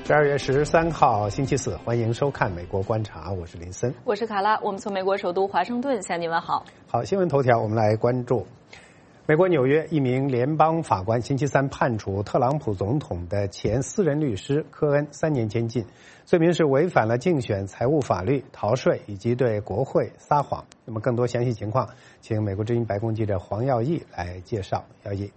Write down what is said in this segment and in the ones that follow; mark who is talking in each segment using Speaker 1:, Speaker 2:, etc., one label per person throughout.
Speaker 1: 12月13号星期四，欢迎收看《美国观察》，我是林森，
Speaker 2: 我是卡拉，我们从美国首都华盛顿向您问好。
Speaker 1: 好，新闻头条，我们来关注美国纽约一名联邦法官星期三判处特朗普总统的前私人律师科恩3年监禁，罪名是违反了竞选财务法律、逃税以及对国会撒谎。那么更多详细情况，请美国之音白宫记者黄耀义来介绍。耀义。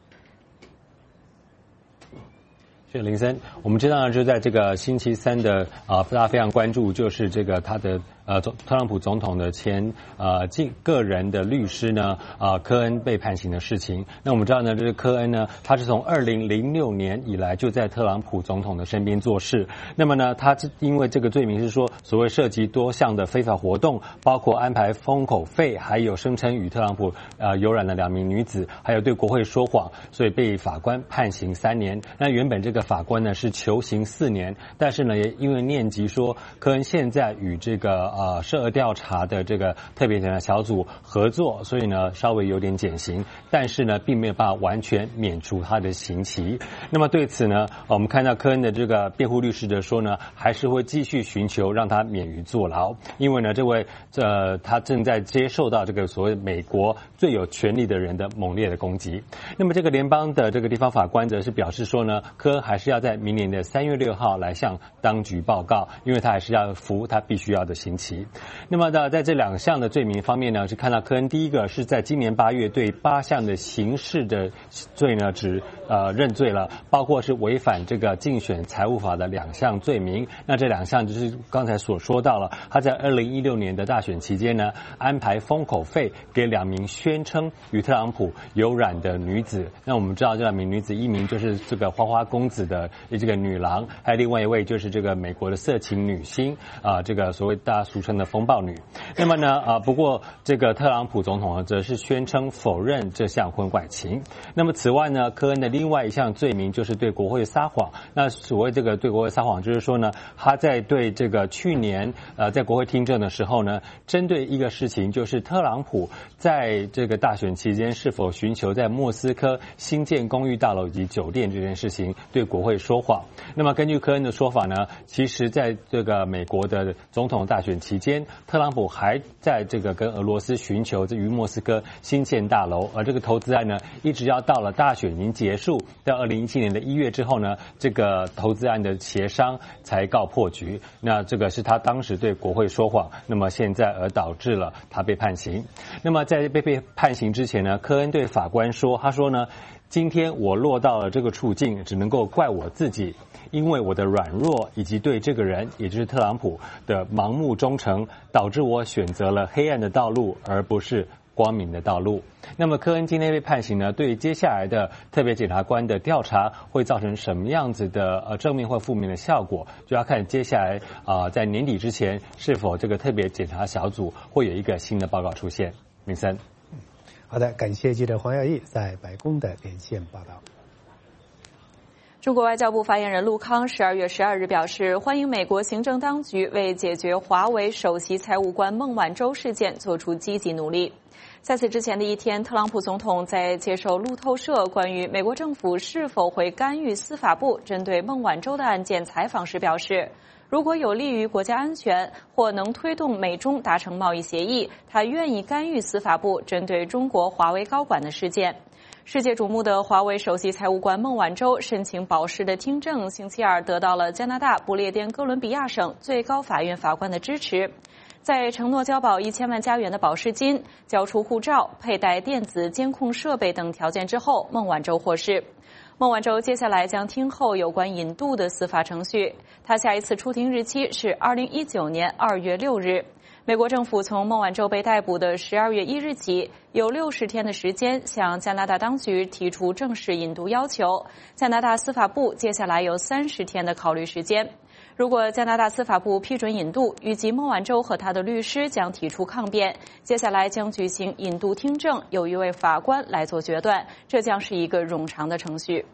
Speaker 3: 是林森，我们知道呢，就在这个星期三的大家非常关注，就是这个他的特朗普总统的前个人的律师呢科恩被判刑的事情。那我们知道呢，这个科恩呢，他是从2006年以来就在特朗普总统的身边做事。那么呢，他因为这个罪名是说所谓涉及多项的非法活动，包括安排封口费，还有声称与特朗普有染的2名女子，还有对国会说谎，所以被法官判刑3年。那原本这个法官呢是求刑4年，但是呢也因为念及说科恩现在与这个涉恶调查的这个特别检察小组合作，所以呢稍微有点减刑，但是呢并没有办法完全免除他的刑期。那么对此呢，我们看到科恩的这个辩护律师的说呢，还是会继续寻求让他免于坐牢，因为呢这位他正在接受到这个所谓美国最有权力的人的猛烈的攻击。那么这个联邦的这个地方法官则是表示说呢，科恩还是要在明年的3月6号来向当局报告，因为他还是要服他必须要的刑期。那么在这2项的罪名方面呢，是看到科恩第一个是在今年8月对8项的刑事的罪呢认罪了，包括是违反这个竞选财务法的2项罪名。那这2项就是刚才所说到了，他在2016年的大选期间呢，安排封口费给2名宣称与特朗普有染的女子。那我们知道这2名女子，一名就是这个花花公子的这个女郎，还有另外一位就是这个美国的色情女星这个所谓大家俗称的风暴女。那么呢不过这个特朗普总统则是宣称否认这项婚外情。那么此外呢，科恩的另外一项罪名就是对国会撒谎。那所谓这个对国会撒谎，就是说呢，他在对这个去年在国会听证的时候呢，针对一个事情，就是特朗普在这个大选期间是否寻求在莫斯科新建公寓大楼以及酒店这件事情对国会说谎。那么根据科恩的说法呢，其实在这个美国的总统大选期间，特朗普还在这个跟俄罗斯寻求于莫斯科新建大楼，而这个投资案呢，一直要到了大选已经结束，到2017年的1月之后呢，这个投资案的协商才告破局。那这个是他当时对国会说谎，那么现在而导致了他被判刑。那么在被判刑之前呢，科恩对法官说，他说呢，今天我落到了这个处境，只能够怪我自己，因为我的软弱以及对这个人，也就是特朗普的盲目忠诚，导致我选择了黑暗的道路，而不是光明的道路。那么科恩今天被判刑呢，对接下来的特别检察官的调查会造成什么样子的正面或负面的效果，就要看接下来在年底之前是否这个特别检察小组会有一个新的报告出现。明森。
Speaker 1: 好的，感谢记者黄耀义在白宫的连线报道。
Speaker 2: 中国外交部发言人陆康12月12日表示，欢迎美国行政当局为解决华为首席财务官孟晚舟事件做出积极努力。在此之前的一天，特朗普总统在接受路透社关于美国政府是否会干预司法部针对孟晚舟的案件采访时表示，如果有利于国家安全或能推动美中达成贸易协议，他愿意干预司法部针对中国华为高管的事件。世界瞩目的华为首席财务官孟晚舟申请保释的听证，星期二得到了加拿大不列颠哥伦比亚省最高法院法官的支持。在承诺交保1000万加元的保释金、交出护照、佩戴电子监控设备等条件之后，孟晚舟获释。孟晚舟接下来将听候有关引渡的司法程序，他下一次出庭日期是2019年2月6日。美国政府从孟晚舟被逮捕的12月1日起，有60天的时间向加拿大当局提出正式引渡要求。加拿大司法部接下来有30天的考虑时间。如果加拿大司法部批准引渡，预计孟晚舟和他的律师将提出抗辩，接下来将举行引渡听证，由一位法官来做决断，这将是一个冗长的程序。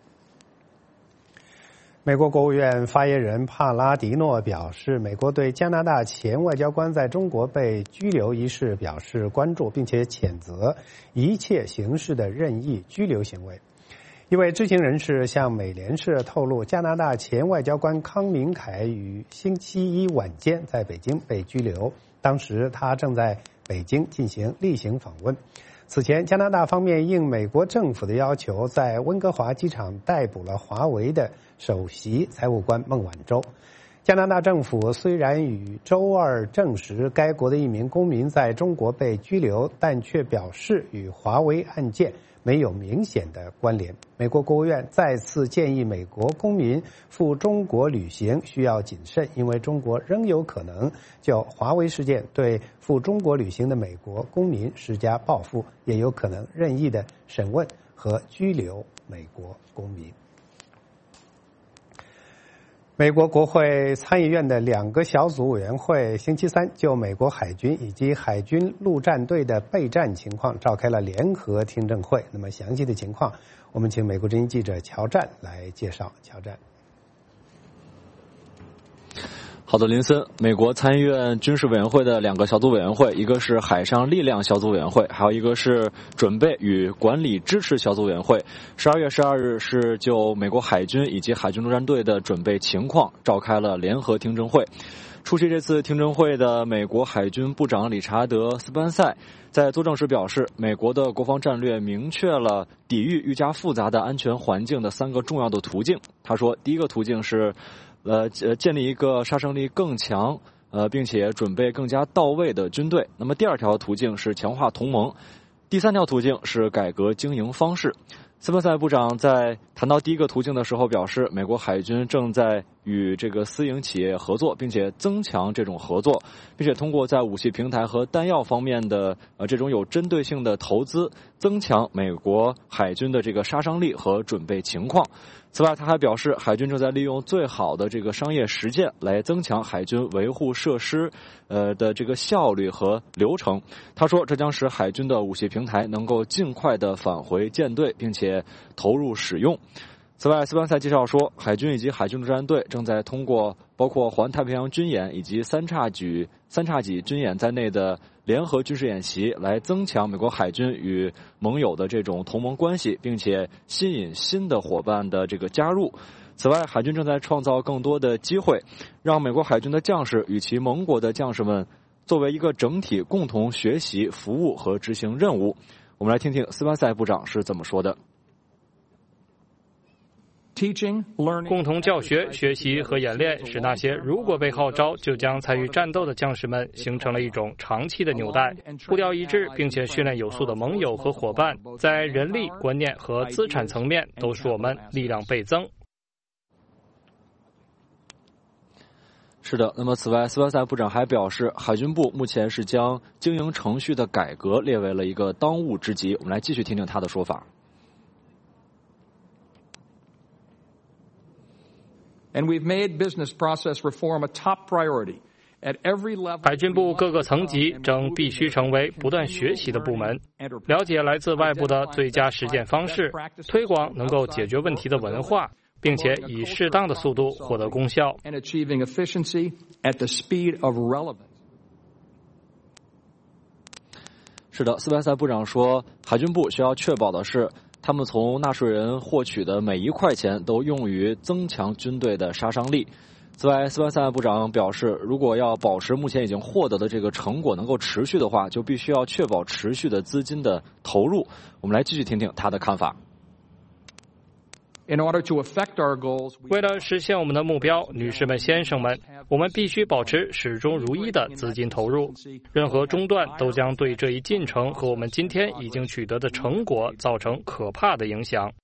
Speaker 1: 美国国务院发言人帕拉迪诺表示，美国对加拿大前外交官在中国被拘留一事表示关注，并且谴责一切形式的任意拘留行为。 一位知情人士向美联社透露，加拿大前外交官康明凯于星期一晚间在北京被拘留，当时他正在北京进行例行访问。此前，加拿大方面应美国政府的要求，在温哥华机场逮捕了华为的首席财务官孟晚舟。加拿大政府虽然于周二证实该国的一名公民在中国被拘留，但却表示与华为案件没有明显的关联。美国国务院再次建议美国公民赴中国旅行需要谨慎，因为中国仍有可能就华为事件对赴中国旅行的美国公民施加报复，也有可能任意的审问和拘留美国公民。美国国会参议院的2个小组委员会星期三就美国海军以及海军陆战队的备战情况召开了联合听证会。那么详细的情况，我们请美国之音记者乔战来介绍。乔战。
Speaker 4: 好的，林森，美国参议院军事委员会的2个小组委员会，一个是海上力量小组委员会，还有一个是准备与管理支持小组委员会。12月12日是就美国海军以及海军陆战队的准备情况召开了联合听证会。出席这次听证会的美国海军部长理查德·斯班塞在作证时表示，美国的国防战略明确了抵御愈加复杂的安全环境的3个重要的途径。他说，第一个途径是建立一个杀伤力更强并且准备更加到位的军队。那么第2条途径是强化同盟，第3条途径是改革经营方式。斯班塞部长在谈到第一个途径的时候表示，美国海军正在与这个私营企业合作，并且增强这种合作，并且通过在武器平台和弹药方面的这种有针对性的投资，增强美国海军的这个杀伤力和准备情况。此外，他还表示，海军正在利用最好的这个商业实践来增强海军维护设施的这个效率和流程。他说，这将使海军的武器平台能够尽快的返回舰队，并且投入使用。此外，斯班塞介绍说，海军以及海军陆战队正在通过包括环太平洋军演以及三叉戟军演在内的联合军事演习，来增强美国海军与盟友的这种同盟关系，并且吸引新的伙伴的这个加入。此外，海军正在创造更多的机会，让美国海军的将士与其盟国的将士们作为一个整体共同学习、服务和执行任务。我们来听听斯班塞部长是怎么说的。
Speaker 5: 共同教学、学习和演练，使那些如果被号召就将参与战斗的将士们形成了一种长期的纽带，步调一致，并且训练有素的盟友和伙伴，在人力、观念和资产层面都使我们力量倍增。
Speaker 4: 是的，那么此外，斯班塞部长还表示，海军部目前是将经营程序的改革列为了一个当务之急。我们来继续听听他的说法。
Speaker 6: And we've made business process reform a top priority. At every level,
Speaker 5: 海军部各个层级正必须成为不断学习的部门，了解来自外部的最佳实践方式，推广能够解决问题的文化，并且以适当的速度获得功效。
Speaker 6: and achieving efficiency at the speed of relevance.
Speaker 4: 是的，斯班塞部长说，海军部需要确保的是，他们从纳税人获取的每1块钱都用于增强军队的杀伤力。此外，斯班塞部长表示，如果要保持目前已经获得的这个成果能够持续的话，就必须要确保持续的资金的投入。我们来继续听听他的看法。
Speaker 6: In order to affect our goals,
Speaker 5: 为了实现我们的目标，女士们、先生们，我们必须保持始终如一的资金投入。任何中断都将对这一进程和我们今天已经取得的成果造成可怕的影响。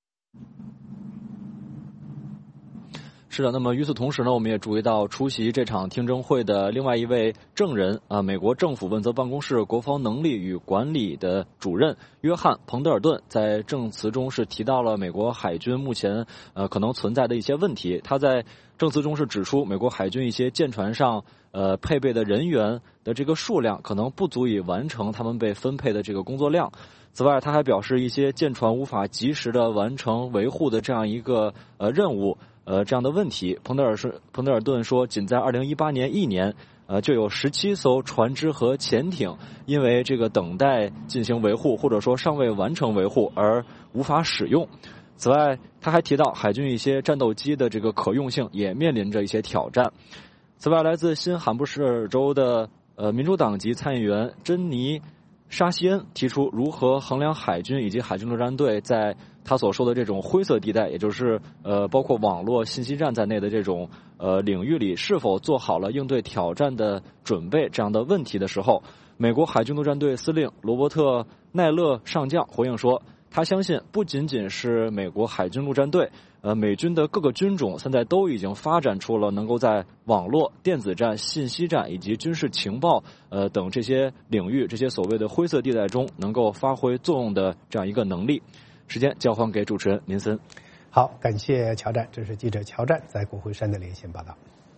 Speaker 4: 是的，那么与此同时呢，我们也注意到出席这场听证会的另外一位证人美国政府问责办公室国防能力与管理的主任约翰·彭德尔顿在证词中是提到了美国海军目前可能存在的一些问题。他在证词中是指出，美国海军一些舰船上配备的人员的这个数量可能不足以完成他们被分配的这个工作量。此外，他还表示一些舰船无法及时的完成维护的这样一个任务。这样的问题，彭德尔顿说，仅在2018年1年，就有17艘船只和潜艇因为这个等待进行维护，或者说尚未完成维护而无法使用。 此外，他还提到海军一些战斗机的这个可用性也面临着一些挑战。此外，来自新罕布什尔州的民主党籍参议员珍妮沙希恩提出如何衡量海军以及海军陆战队在他所说的这种灰色地带，也就是包括网络信息战在内的这种领域里是否做好了应对挑战的准备这样的问题的时候，美国海军陆战队司令罗伯特奈勒上将回应说，他相信不仅仅是美国海军陆战队，美军的各个军种现在都已经发展出了能够在网络、电子战、信息战以及军事情报等这些领域，这些所谓的灰色地带中能够发挥作用的这样一个能力。时间交还给主持人林森。
Speaker 1: 好，感谢乔战，这是记者乔战在国会山的连线报道。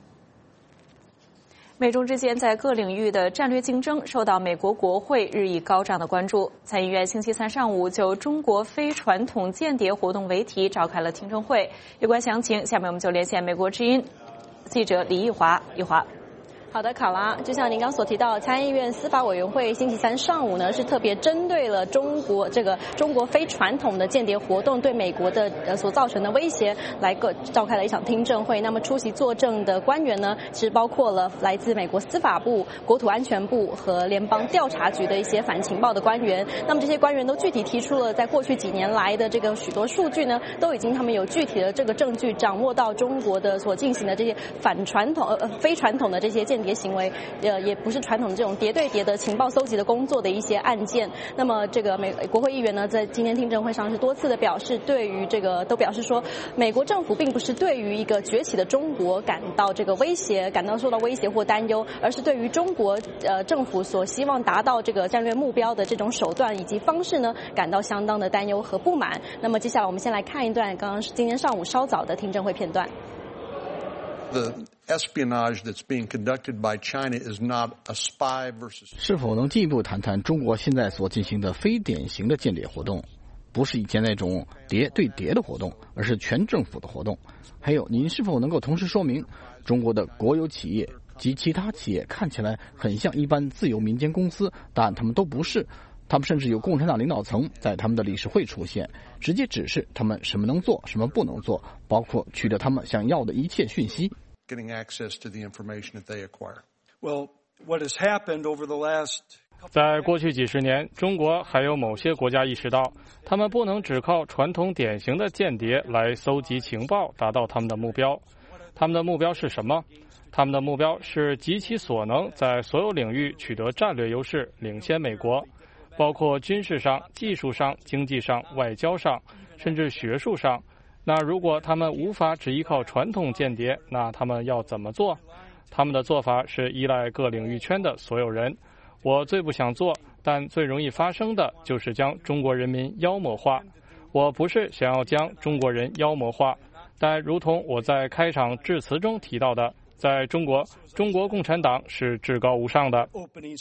Speaker 2: 美中之间在各领域的战略竞争受到美国国会日益高涨的关注。参议院星期三上午就中国非传统间谍活动为题召开了听证会，有关详情，下面我们就连线美国之音记者李奕华。奕华。
Speaker 7: 好的，卡拉，就像您刚所提到，参议院司法委员会星期三上午呢是特别针对了中国非传统的间谍活动对美国的所造成的威胁来召开了一场听证会。那么出席作证的官员呢，其实包括了来自美国司法部、国土安全部和联邦调查局的一些反情报的官员。那么这些官员都具体提出了在过去几年来的这个许多数据呢，都已经他们有具体的这个证据掌握到中国的所进行的这些非传统的这些间谍行为，也不是传统的这种谍对谍的情报搜集的工作的一些案件。那么这个国会议员呢，在今天听证会上是多次的表示，对于这个都表示说，美国政府并不是对于一个崛起的中国感到这个威胁，感到受到威胁或担忧，而是对于中国政府所希望达到这个战略目标的这种手段以及方式呢，感到相当的担忧和不满。那么接下来我们先来看一段刚刚是今天上午稍早的听证会片段。
Speaker 8: The espionage that's being conducted by China is not a spy versus.
Speaker 9: 是否能进一步谈谈中国现在所进行的非典型的间谍活动？不是以前那种谍对谍的活动，而是全政府的活动。还有，您是否能够同时说明，中国的国有企业及其他企业看起来很像一般自由民间公司，但他们都不是。他们甚至有共产党领导层在他们的理事会出现，直接指示他们什么能做，什么不能做，包括取得他们想要的一切讯息。
Speaker 8: Getting access to the information that they acquire.
Speaker 10: Well, what has happened over the last
Speaker 5: 在过去几十年，中国还有某些国家意识到，他们不能只靠传统典型的间谍来搜集情报达到他们的目标。他们的目标是什么？他们的目标是极其所能在所有领域取得战略优势，领先美国，包括军事上、技术上、经济上、外交上，甚至学术上。那如果他们无法只依靠传统间谍，那他们要怎么做？他们的做法是依赖各领域圈的所有人。我最不想做，但最容易发生的就是将中国人民妖魔化。我不是想要将中国人妖魔化，但如同我在开场致辞中提到的，在中国，中国共产党是至高无上的。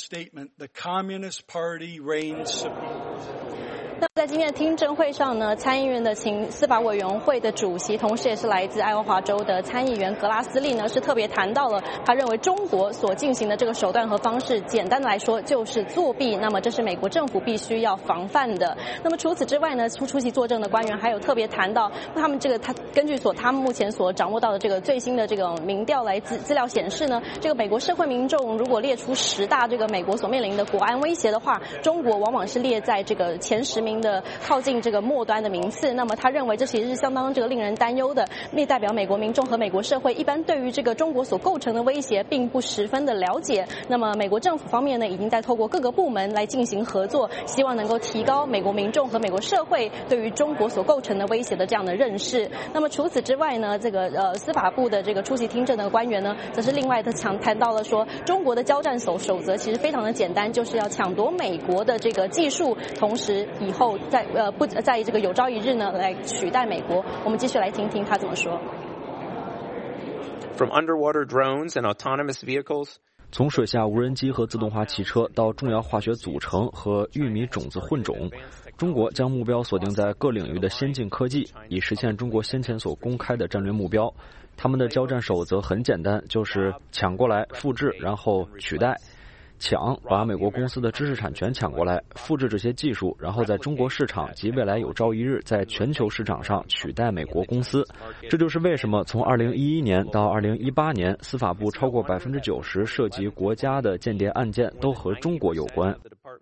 Speaker 7: 那在今天的听证会上呢，参议院的司法委员会的主席，同时也是来自爱荷华州的参议员格拉斯利呢，是特别谈到了他认为中国所进行的这个手段和方式，简单的来说就是作弊。那么这是美国政府必须要防范的。那么除此之外呢，出席作证的官员还有特别谈到，他们根据他们目前所掌握到的这个最新的这个民调资料显示呢，这个美国社会民众如果列出10大这个美国所面临的国安威胁的话，中国往往是列在这个前10名的靠近这个末端的名次。那么他认为这其实是相当令人担忧的，也代表美国民众和美国社会一般对于这个中国所构成的威胁并不十分的了解。那么美国政府方面呢，已经在透过各个部门来进行合作，希望能够提高美国民众和美国社会对于中国所构成的威胁的这样的认识。那么除此之外呢，这个司法部的这个出席听证的官员呢，则是另外的谈到了说，中国的交战守则其实非常的简单，就是要抢夺美国的这个技术，同时以后在这个有朝一日呢来取代美国。我们继续来听听他怎么说。
Speaker 11: From underwater drones and autonomous vehicles.
Speaker 4: 从水下无人机和自动化汽车到重要化学组成和玉米种子混种，中国将目标锁定在各领域的先进科技，以实现中国先前所公开的战略目标。他们的交战守则很简单，就是抢过来、复制，然后取代。 抢，把美国公司的知识产权抢过来，复制这些技术，然后在中国市场及未来有朝一日在全球市场上取代美国公司。这就是为什么从2011年到2018年，司法部超过90%涉及国家的间谍案件都和中国有关。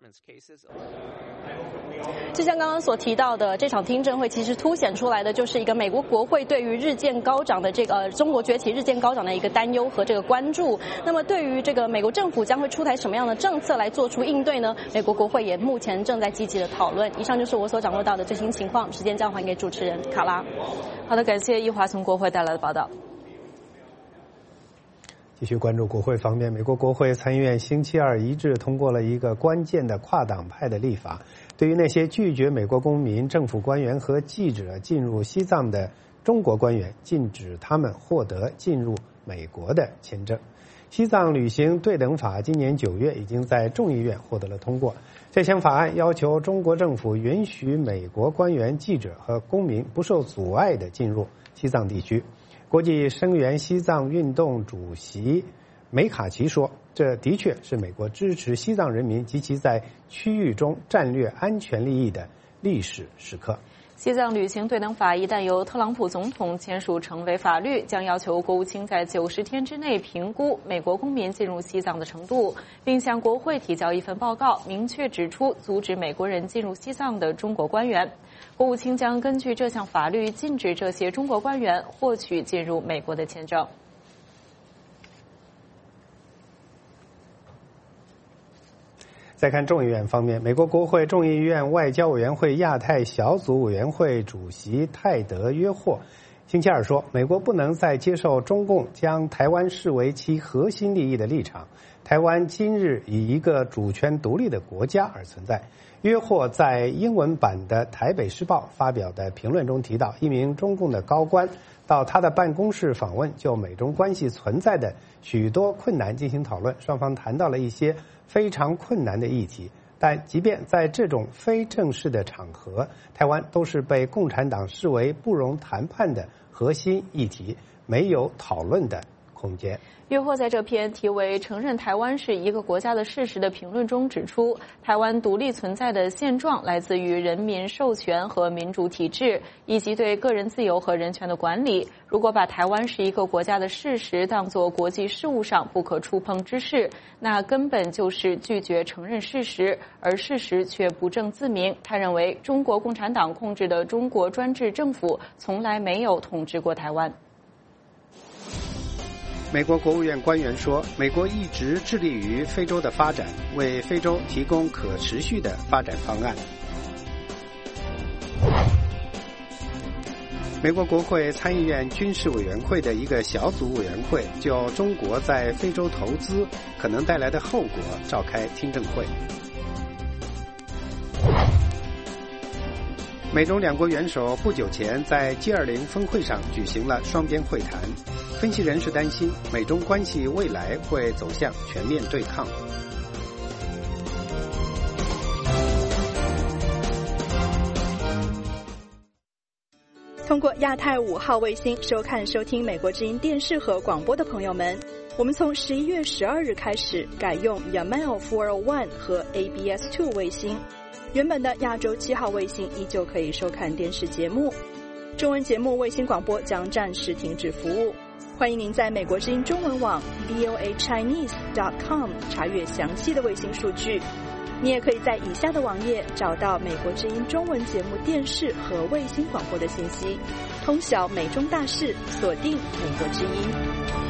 Speaker 7: 就像刚刚所提到的，这场听证会其实凸显出来的就是一个美国国会对于日渐高涨的这个中国崛起日渐高涨的一个担忧和这个关注。那么对于这个美国政府将会出台什么样的政策来做出应对呢？美国国会也目前正在积极的讨论。以上就是我所掌握到的最新情况，时间交还给主持人卡拉。
Speaker 2: 好的，感谢易华从国会带来的报道。
Speaker 1: 继续关注国会方面，美国国会参议院星期二一致通过了一个关键的跨党派的立法，对于那些拒绝美国公民、政府官员和记者进入西藏的中国官员，禁止他们获得进入美国的签证。西藏旅行对等法今年9月已经在众议院获得了通过。这项法案要求中国政府允许美国官员、记者和公民不受阻碍地进入西藏地区。国际声援西藏运动主席梅卡奇说，这的确是美国支持西藏人民及其在区域中战略安全利益的历史时刻。
Speaker 2: 西藏旅行对等法一旦由特朗普总统签署成为法律，将要求国务卿在90天之内评估美国公民进入西藏的程度，并向国会提交一份报告，明确指出阻止美国人进入西藏的中国官员。国务卿将根据这项法律禁止这些中国官员获取进入美国的签证。
Speaker 1: 再看众议院方面，美国国会众议院外交委员会亚太小组委员会主席泰德·约霍星期二说，美国不能再接受中共将台湾视为其核心利益的立场。台湾今日以一个主权独立的国家而存在。约霍在英文版的《台北时报》发表的评论中提到，一名中共的高官到他的办公室访问，就美中关系存在的许多困难进行讨论，双方谈到了一些非常困难的议题。但即便在这种非正式的场合，台湾都是被共产党视为不容谈判的核心议题，没有讨论的空间。
Speaker 2: 约霍在这篇题为《承认台湾是一个国家的事实》的评论中指出，台湾独立存在的现状来自于人民授权和民主体制，以及对个人自由和人权的管理。如果把台湾是一个国家的事实当作国际事务上不可触碰之事，那根本就是拒绝承认事实，而事实却不证自明。他认为，中国共产党控制的中国专制政府从来没有统治过台湾。
Speaker 1: 美国国务院官员说，美国一直致力于非洲的发展，为非洲提供可持续的发展方案。美国国会参议院军事委员会的一个小组委员会就中国在非洲投资可能带来的后果召开听证会。美中两国元首不久前在 G20 峰会上举行了双边会谈，分析人士担心美中关系未来会走向全面对抗。
Speaker 12: 通过亚太5号卫星收看收听美国之音电视和广播的朋友们，我们从11月12日开始改用 Yamal 401和 ABS2 卫星，原本的亚洲7号卫星依旧可以收看电视节目。中文节目卫星广播将暂时停止服务，欢迎您在美国之音中文网 voachinese.com 查阅详细的卫星数据。你也可以在以下的网页找到美国之音中文节目电视和卫星广播的信息，通晓美中大事，锁定美国之音。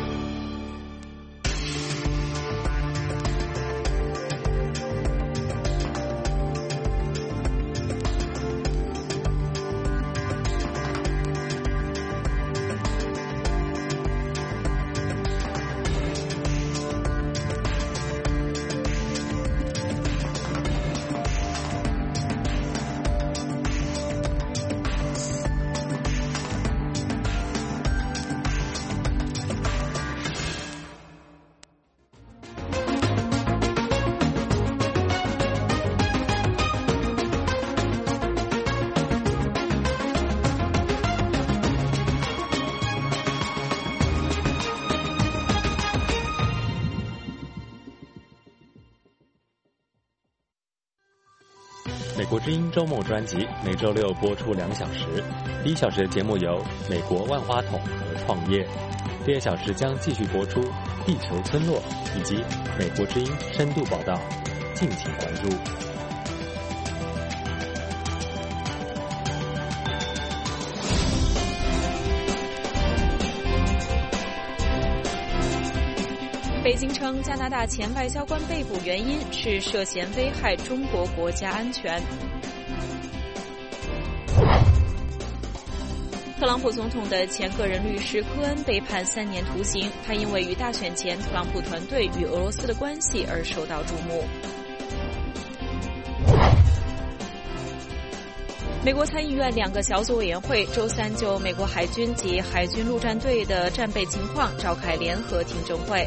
Speaker 4: 美国之音周末专辑每周六播出2小时，第1小时的节目有美国万花筒和创业，第2小时将继续播出地球村落以及美国之音深度报道，敬请关注。
Speaker 2: 北京称加拿大前外交官被捕原因是涉嫌危害中国国家安全。特朗普总统的前个人律师科恩被判3年徒刑，他因为与大选前特朗普团队与俄罗斯的关系而受到瞩目。美国参议院2个小组委员会周3就美国海军及海军陆战队的战备情况召开联合听证会。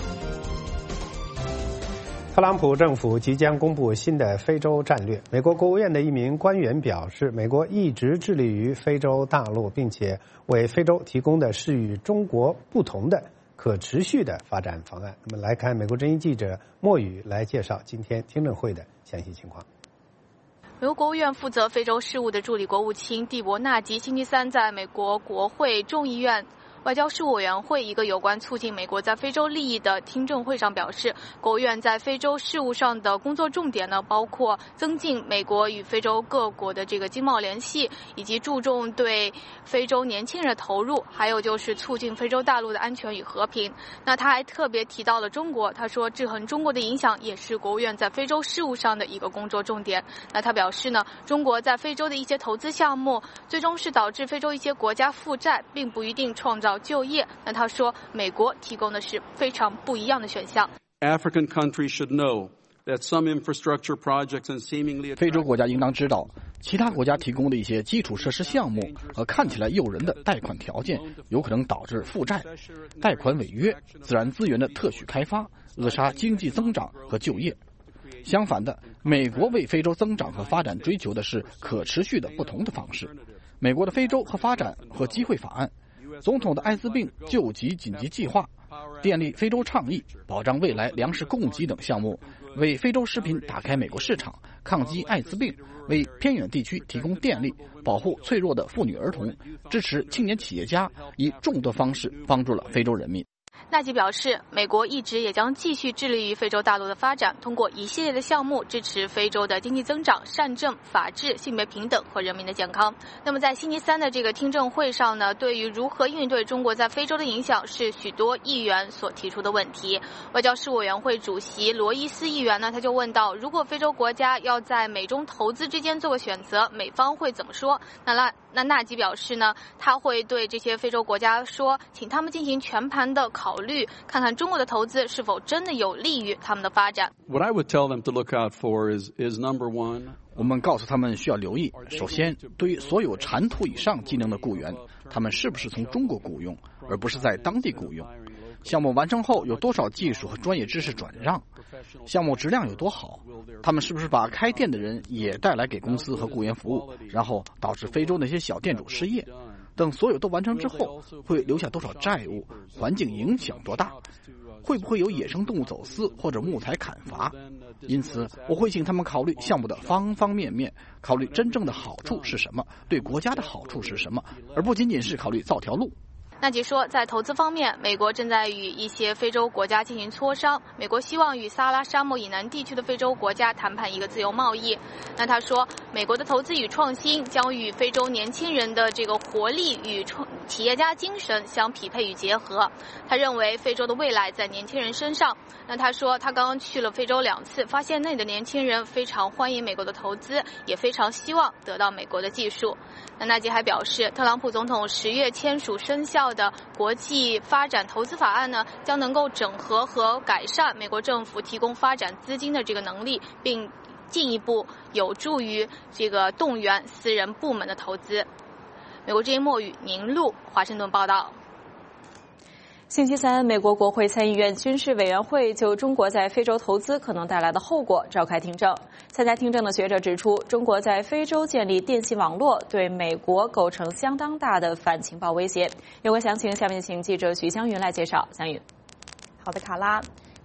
Speaker 1: 特朗普政府即将公布新的非洲战略。美国国务院的一名官员表示，美国一直致力于非洲大陆，并且为非洲提供的是与中国不同的可持续的发展方案。那么来看美国之音记者莫宇来介绍今天听证会的详细情况。
Speaker 13: 美国国务院负责非洲事务的助理国务卿蒂博纳吉星期3在美国国会众议院外交事务委员会一个有关促进美国在非洲利益的听证会上表示，国务院在非洲事务上的工作重点呢，包括增进美国与非洲各国的这个经贸联系，以及注重对非洲年轻人的投入，还有就是促进非洲大陆的安全与和平。那他还特别提到了中国，他说制衡中国的影响也是国务院在非洲事务上的一个工作重点。那他表示呢，中国在非洲的一些投资项目最终是导致非洲一些国家负债，并不一定创造就业。那他说，美国提供的是非常不一样的选项。
Speaker 10: African countries should know that some infrastructure projects and seemingly
Speaker 9: 非洲国家应当知道，其他国家提供的一些基础设施项目和看起来诱人的贷款条件，有可能导致负债、贷款违约、自然资源的特许开发，扼杀经济增长和就业。相反的，美国为非洲增长和发展追求的是可持续的不同的方式。美国的非洲和发展和机会法案、总统的艾滋病救急紧急计划、电力非洲倡议、保障未来粮食供给等项目，为非洲食品打开美国市场，抗击艾滋病，为偏远地区提供电力，保护脆弱的妇女儿童，支持青年企业家，以众多方式帮助了非洲人民。
Speaker 13: 纳吉表示，美国一直也将继续致力于非洲大陆的发展，通过一系列的项目支持非洲的经济增长、善政、法治、性别平等和人民的健康。那么在星期3的这个听证会上呢，对于如何应对中国在非洲的影响是许多议员所提出的问题。外交事务委员会主席罗伊斯议员呢，他就问到，如果非洲国家要在美中投资之间做个选择，美方会怎么说？那纳吉表示呢，他会对这些非洲国家说，请他们进行全盘的考虑，看看中国的投资是否真的有利于他们的发展。
Speaker 10: What I would tell them to look out for is number one.
Speaker 9: 我们告诉他们需要留意，首先，对于所有产图以上技能的雇员，他们是不是从中国雇佣，而不是在当地雇佣？项目完成后有多少技术和专业知识转让？项目质量有多好？他们是不是把开店的人也带来给公司和雇员服务，然后导致非洲那些小店主失业？等所有都完成之后，会留下多少债务？环境影响多大？会不会有野生动物走私或者木材砍伐？因此，我会请他们考虑项目的方方面面，考虑真正的好处是什么，对国家的好处是什么，而不仅仅是考虑造条路。
Speaker 13: 纳吉说，在投资方面，美国正在与一些非洲国家进行磋商。美国希望与撒哈拉沙漠以南地区的非洲国家谈判一个自由贸易。那他说，美国的投资与创新将与非洲年轻人的这个活力与企业家精神相匹配与结合。他认为非洲的未来在年轻人身上。那他说，他刚刚去了非洲2次，发现那里的年轻人非常欢迎美国的投资，也非常希望得到美国的技术。那纳吉还表示，特朗普总统10月签署生效的国际发展投资法案呢，将能够整合和改善美国政府提供发展资金的这个能力，并进一步有助于这个动员私人部门的投资。美国之音莫宇宁路华盛顿报道。
Speaker 2: 星期3，美国国会参议院军事委员会就中国在非洲投资可能带来的后果召开听证。参加听证的学者指出，中国在非洲建立电信网络，对美国构成相当大的反情报威胁。有关详情，下面请记者许湘云来介绍。湘云。
Speaker 14: 好的，卡拉。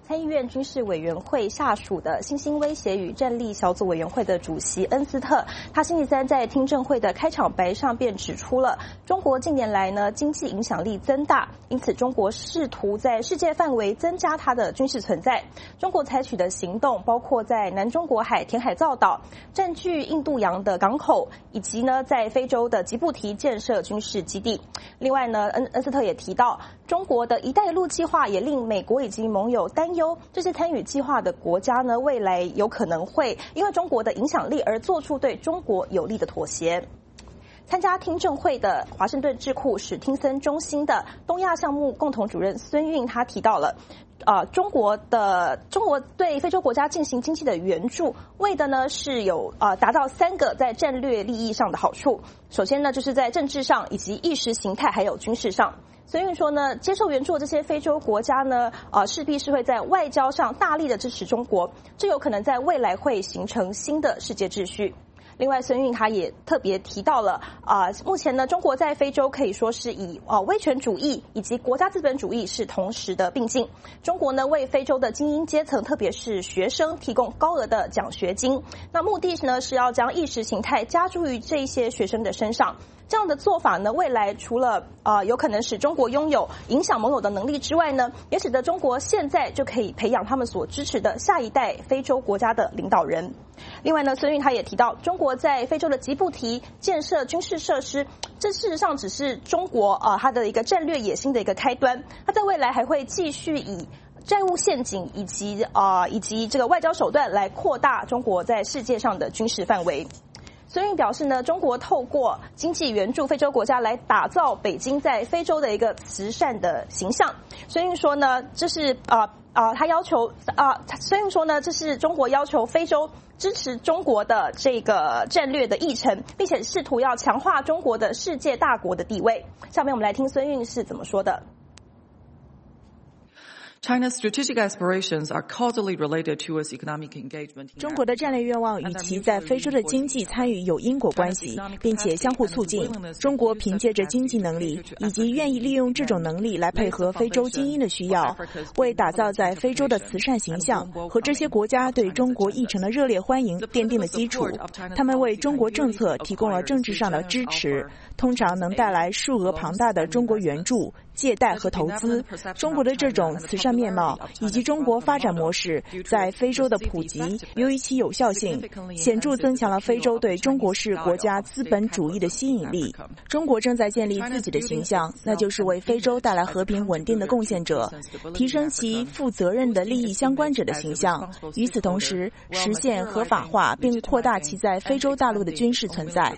Speaker 7: 参议院军事委员会下属的新兴威胁与战力小组委员会的主席恩斯特，他星期三在听证会的开场白上便指出了，中国近年来呢经济影响力增大，因此中国试图在世界范围增加它的军事存在。中国采取的行动包括在南中国海填海造岛、占据印度洋的港口，以及呢在非洲的吉布提建设军事基地。另外呢，恩斯特也提到，中国的一带一路计划也令美国以及盟友担忧，这些参与计划的国家呢，未来有可能会因为中国的影响力而做出对中国有利的妥协。参加听证会的华盛顿智库史汀森中心的东亚项目共同主任孙运，他提到了，中国对非洲国家进行经济的援助，为的呢是有达到3个在战略利益上的好处。首先呢，就是在政治上以及意识形态还有军事上。孙运说呢，接受援助的这些非洲国家呢，势必是会在外交上大力的支持中国，这有可能在未来会形成新的世界秩序。另外，孙运他也特别提到了，目前呢，中国在非洲可以说是以威权主义以及国家资本主义是同时的并进。中国呢，为非洲的精英阶层，特别是学生提供高额的奖学金，那目的呢是要将意识形态加诸于这些学生的身上。这样的做法呢，未来除了有可能使中国拥有影响盟友的能力之外呢，也使得中国现在就可以培养他们所支持的下一代非洲国家的领导人。另外呢，孙运他也提到，中国在非洲的吉布提建设军事设施，这事实上只是中国它的一个战略野心的一个开端。它在未来还会继续以债务陷阱以及这个外交手段来扩大中国在世界上的军事范围。孙运表示呢，中国透过经济援助非洲国家来打造北京在非洲的一个慈善的形象。孙运说呢，这是孙运说呢，这是中国要求非洲支持中国的这个战略的议程，并且试图要强化中国的世界大国的地位。下面我们来听孙运是怎么说的。
Speaker 14: China's strategic aspirations are causally related to its economic engagement.
Speaker 15: 中国的战略愿望与其在非洲的经济参与有因果关系，并且相互促进。中国凭借着经济能力以及愿意利用这种能力来配合非洲精英的需要，为打造在非洲的慈善形象和这些国家对中国议程的热烈欢迎奠定了基础。他们为中国政策提供了政治上的支持，通常能带来数额庞大的中国援助、借贷和投资。中国的这种慈善面貌以及中国发展模式在非洲的普及，由于其有效性，显著增强了非洲对中国式国家资本主义的吸引力。中国正在建立自己的形象，那就是为非洲带来和平稳定的贡献者，提升其负责任的利益相关者的形象。与此同时，实现合法化并扩大其在非洲大陆的军事存在。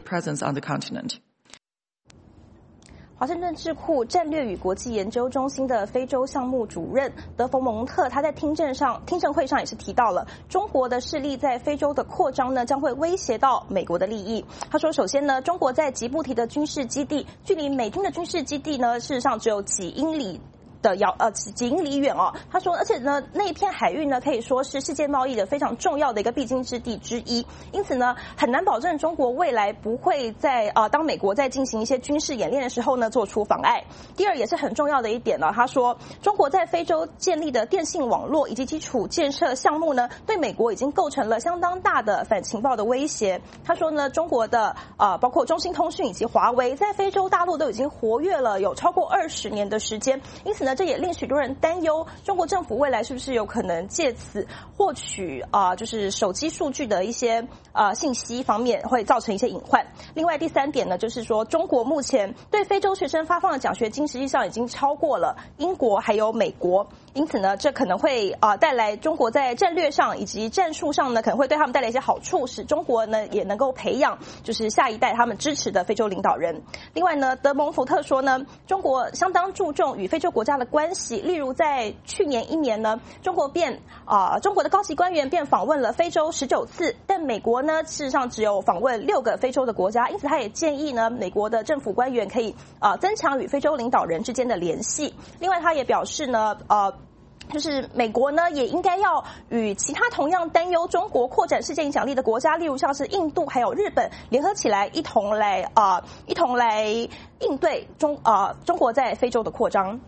Speaker 7: 华盛顿智库战略与国际研究中心的非洲项目主任德冯蒙特，他在听证会上也是提到了中国的势力在非洲的扩张呢，将会威胁到美国的利益。他说，首先呢，中国在吉布提的军事基地，距离美军的军事基地呢，事实上只有几英里远哦。他说，而且呢，那一片海域呢，可以说是世界贸易的非常重要的一个必经之地之一。因此呢，很难保证中国未来不会在当美国在进行一些军事演练的时候呢，做出妨碍。第二，也是很重要的一点呢，他说，中国在非洲建立的电信网络以及基础建设项目呢，对美国已经构成了相当大的反情报的威胁。他说呢，中国的包括中兴通讯以及华为在非洲大陆都已经活跃了有超过20年的时间，因此呢，这也令许多人担忧，中国政府未来是不是有可能借此获取就是手机数据的一些信息方面会造成一些隐患。另外第三点呢，就是说中国目前对非洲学生发放的奖学金，实际上已经超过了英国还有美国。因此呢，这可能会带来中国在战略上以及战术上呢，可能会对他们带来一些好处，使中国呢也能够培养就是下一代他们支持的非洲领导人。另外呢，德蒙福特说呢，中国相当注重与非洲国家的关系，例如在去年1年呢，中国的高级官员便访问了非洲19次，但美国呢事实上只有访问6个非洲的国家，因此他也建议呢，美国的政府官员可以增强与非洲领导人之间的联系。另外他也表示呢，就是美国呢，也应该要与其他同样担忧中国扩展世界影响力的国家，例如像是印度还有日本，联合起来一同来应对中国在非洲的扩张。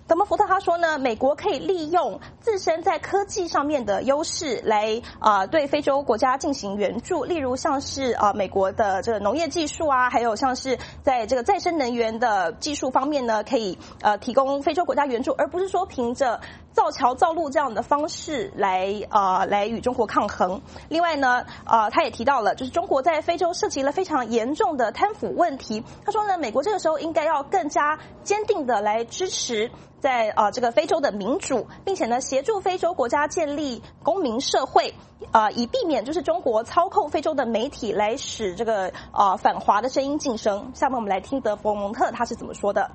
Speaker 7: 德蒙福特他说呢，美国可以利用自身在科技上面的优势来对非洲国家进行援助，例如像是美国的这个农业技术啊，还有像是在这个再生能源的技术方面呢，可以提供非洲国家援助，而不是说凭着造桥造路这样的方式来与中国抗衡。另外呢，他也提到了，就是中国在非洲涉及了非常严重的贪腐问题。他说呢，美国这个时候应该要更加坚定的来支持在这个非洲的民主，并且呢协助非洲国家建立公民社会，以避免就是中国操控非洲的媒体来使这个反华的声音晋升。下面我们来听德弗蒙特他是怎么说的。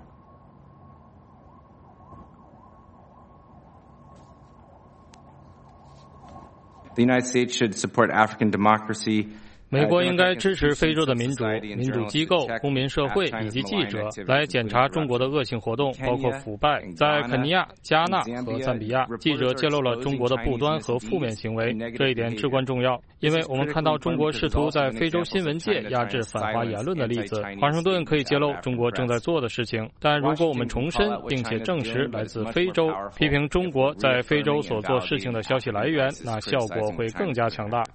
Speaker 16: The United States should support African democracy.
Speaker 5: 美国应该支持非洲的民主机构、公民社会以及记者来检查中国的恶性活动，包括腐败。在肯尼亚、加纳和赞比亚，记者揭露了中国的不端和负面行为，这一点至关重要，因为我们看到中国试图在非洲新闻界压制反华言论的例子。华盛顿可以揭露中国正在做的事情，但如果我们重申并且证实来自非洲、批评中国在非洲所做事情的消息来源，那效果会更加强大。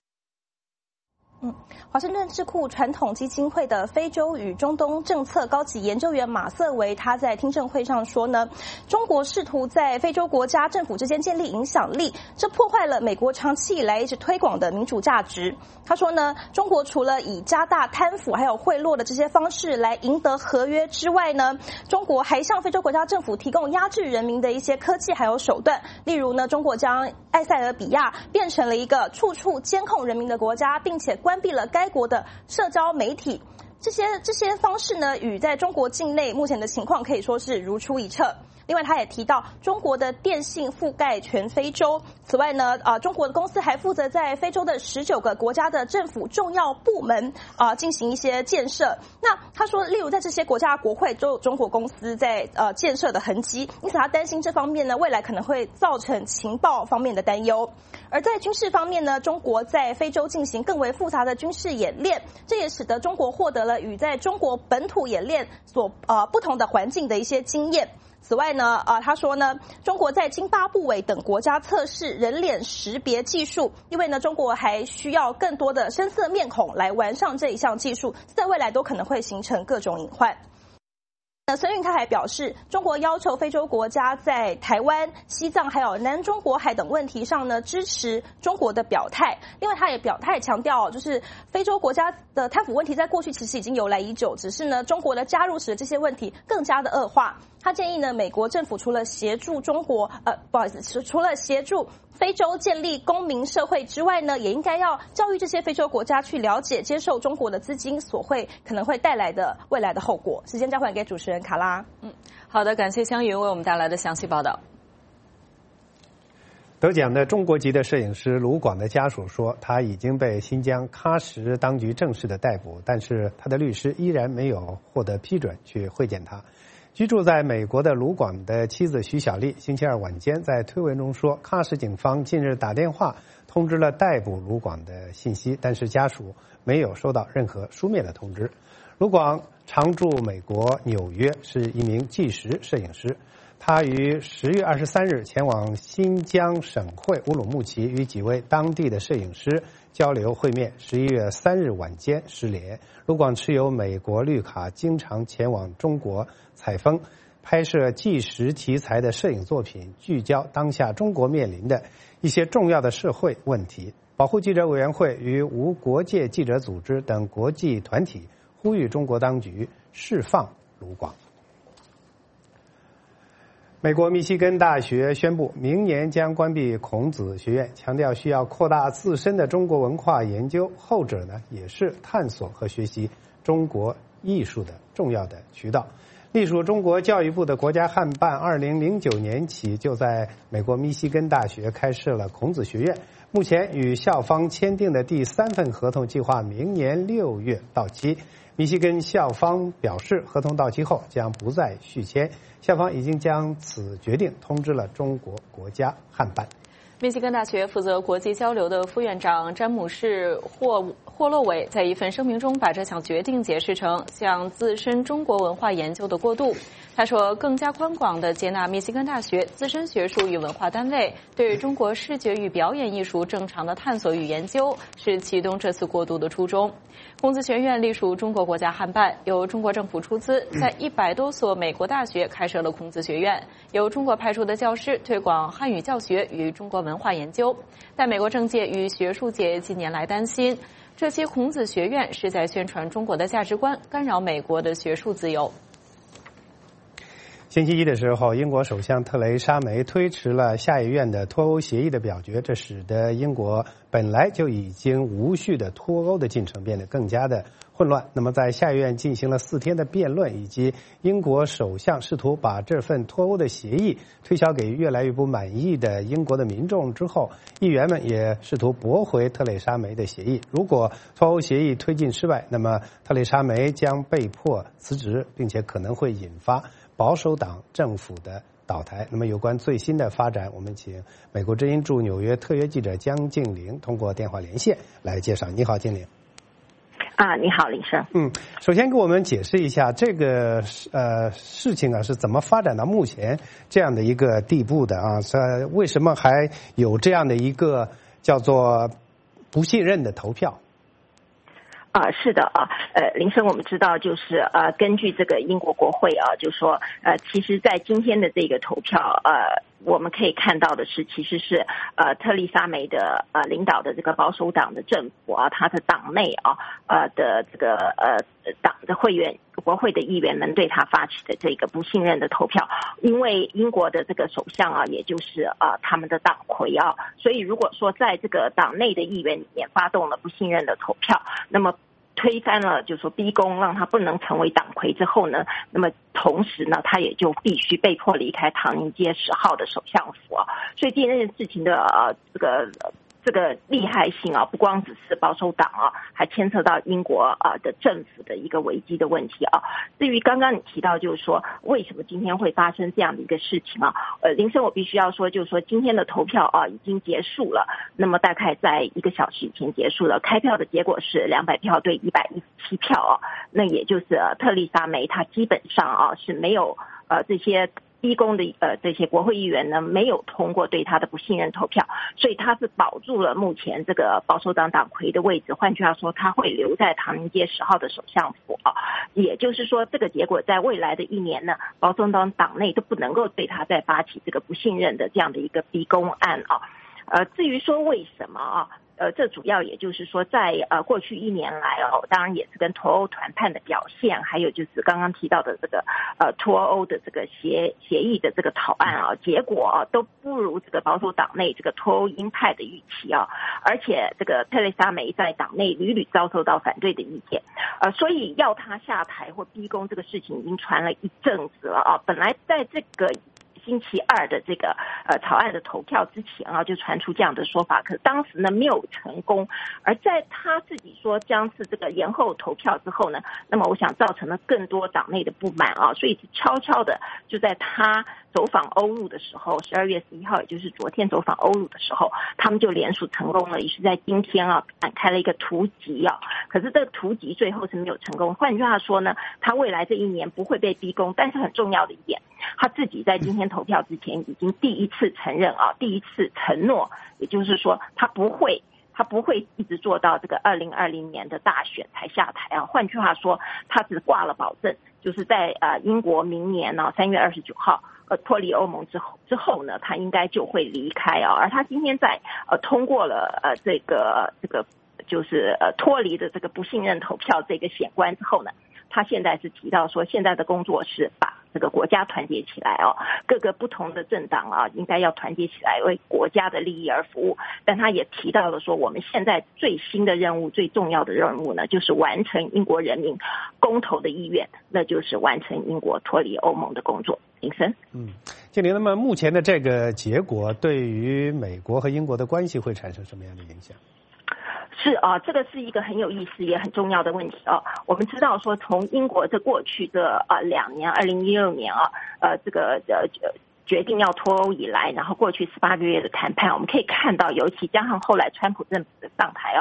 Speaker 7: 华盛顿智库传统基金会的非洲与中东政策高级研究员马瑟维他在听证会上说呢，中国试图在非洲国家政府之间建立影响力，这破坏了美国长期以来一直推广的民主价值。他说呢，中国除了以加大贪腐还有贿赂的这些方式来赢得合约之外呢，中国还向非洲国家政府提供压制人民的一些科技还有手段。例如呢，中国将埃塞俄比亚变成了一个处处监控人民的国家，并且关闭了该国的社交媒体。这些方式呢，与在中国境内目前的情况可以说是如出一辙。另外，他也提到中国的电信覆盖全非洲。此外呢，中国的公司还负责在非洲的19个国家的政府重要部门进行一些建设。那他说，例如在这些国家国会都有中国公司在建设的痕迹，因此他担心这方面呢，未来可能会造成情报方面的担忧。而在军事方面呢，中国在非洲进行更为复杂的军事演练，这也使得中国获得了与在中国本土演练所不同的环境的一些经验。此外呢，他说呢，中国在津巴布韦等国家测试人脸识别技术，因为呢，中国还需要更多的深色面孔来完善这一项技术，在未来都可能会形成各种隐患。孙运他还表示，中国要求非洲国家在台湾、西藏还有南中国海等问题上呢，支持中国的表态。另外，他也强调，就是非洲国家的贪腐问题在过去其实已经由来已久，只是呢，中国的加入使得这些问题更加的恶化。他建议呢，美国政府除了协助除了协助非洲建立公民社会之外呢，也应该要教育这些非洲国家去了解接受中国的资金可能会带来的未来的后果。时间交还给主持人卡拉。
Speaker 2: 好的，感谢湘云为我们带来的详细报道。
Speaker 1: 得奖的中国籍的摄影师卢广的家属说，他已经被新疆喀什当局正式的逮捕，但是他的律师依然没有获得批准去会见他。居住在美国的卢广的妻子徐小丽星期二晚间在推文中说，喀什警方近日打电话通知了逮捕卢广的信息，但是家属没有收到任何书面的通知。卢广常驻美国纽约，是一名纪实摄影师。他于10月23日前往新疆省会乌鲁木齐，与几位当地的摄影师交流会面。11月3日晚间失联。卢广持有美国绿卡，经常前往中国采风，拍摄纪实题材的摄影作品，聚焦当下中国面临的一些重要的社会问题。保护记者委员会与无国界记者组织等国际团体呼吁中国当局释放卢广。美国密西根大学宣布，明年将关闭孔子学院，强调需要扩大自身的中国文化研究，后者呢也是探索和学习中国艺术的重要的渠道。隶属中国教育部的国家汉办2009年起就在美国密西根大学开设了孔子学院，目前与校方签订的第3份合同计划明年6月到期。密西根校方表示，合同到期后将不再续签，校方已经将此决定通知了中国国家汉办。
Speaker 2: 密西根大学负责国际交流的副院长詹姆士霍霍洛韦在一份声明中把这项决定解释成向自身中国文化研究的过渡。他说，更加宽广地接纳密西根大学自身学术与文化单位对中国视觉与表演艺术正常的探索与研究，是启动这次过渡的初衷。孔子学院隶属中国国家汉办，由中国政府出资，在100多所美国大学开设了孔子学院，由中国派出的教师推广汉语教学与中国文化研究。但美国政界与学术界近年来担心，这些孔子学院是在宣传中国的价值观，干扰美国的学术自由。
Speaker 1: 星期一的时候，英国首相特蕾莎梅推迟了下议院的脱欧协议的表决，这使得英国本来就已经无序的脱欧的进程变得更加的混乱。那么在下议院进行了4天的辩论，以及英国首相试图把这份脱欧的协议推销给越来越不满意的英国的民众之后，议员们也试图驳回特蕾莎梅的协议。如果脱欧协议推进失败，那么特蕾莎梅将被迫辞职，并且可能会引发保守党政府的倒台。那么有关最新的发展，我们请美国之音驻纽约特约记者江静玲通过电话连线来介绍。你好，静玲。
Speaker 17: 你好，林生。
Speaker 1: 首先给我们解释一下这个事情啊是怎么发展到目前这样的一个地步的啊？为什么还有这样的一个叫做不信任的投票？
Speaker 17: 是的林生，我们知道就是根据这个英国国会就说其实在今天的这个投票我们可以看到的是，其实是特丽莎梅的领导的这个保守党的政府他的党内的这个党的会员国会的议员们对他发起的这个不信任的投票。因为英国的这个首相也就是他们的党魁所以如果说在这个党内的议员里面发动了不信任的投票，那么推翻了就是说逼宫让他不能成为党魁之后呢，那么同时呢他也就必须被迫离开唐宁街10号的首相府所以这件事情的这个厉害性不光只是保守党还牵涉到英国的政府的一个危机的问题至于刚刚你提到就是说为什么今天会发生这样的一个事情林生，我必须要说就是说今天的投票已经结束了，那么大概在1个小时以前结束了，开票的结果是200票对117票那也就是特丽莎梅她基本上是没有这些逼宫的这些国会议员呢没有通过对他的不信任投票，所以他是保住了目前这个保守党党魁的位置。换句话说，他会留在唐宁街10号的首相府也就是说这个结果在未来的1年呢，保守党党内都不能够对他再发起这个不信任的这样的一个逼宫案至于说为什么这主要也就是说在过去1年来当然也是跟脱欧谈判的表现，还有就是刚刚提到的这个脱欧的这个协议的这个草案结果都不如这个保守党内这个脱欧鹰派的预期而且这个特蕾莎梅在党内屡屡遭受到反对的意见所以要他下台或逼宫这个事情已经传了一阵子了本来在这个星期2的这个草案的投票之前就传出这样的说法，可是当时呢没有成功，而在他自己说将是这个延后投票之后呢，那么我想造成了更多党内的不满所以悄悄的就在他走访欧陆的时候，12月11号也就是昨天走访欧陆的时候，他们就联署成功了，也是在今天展开了一个突击可是这个突击最后是没有成功。换句话说呢，他未来这1年不会被逼宫，但是很重要的一点，他自己在今天投票之前已经第一次承认第一次承诺，也就是说他不会一直做到这个2020年的大选才下台换句话说，他只挂了保证，就是在英国明年3月29号脱离欧盟之后呢，他应该就会离开而他今天在通过了这个就是脱离的这个不信任投票这个显关之后呢，他现在是提到说现在的工作是把这个国家团结起来各个不同的政党应该要团结起来为国家的利益而服务。但他也提到了说我们现在最新的任务，最重要的任务呢，就是完成英国人民公投的意愿，那就是完成英国脱离欧盟的工作。林森。
Speaker 1: 静玲，那么目前的这个结果对于美国和英国的关系会产生什么样的影响？
Speaker 17: 是这个是一个很有意思也很重要的问题我们知道说从英国这过去的2年2016年这个决定要脱欧以来，然后过去18个月的谈判，我们可以看到，尤其加上后来川普政府的上台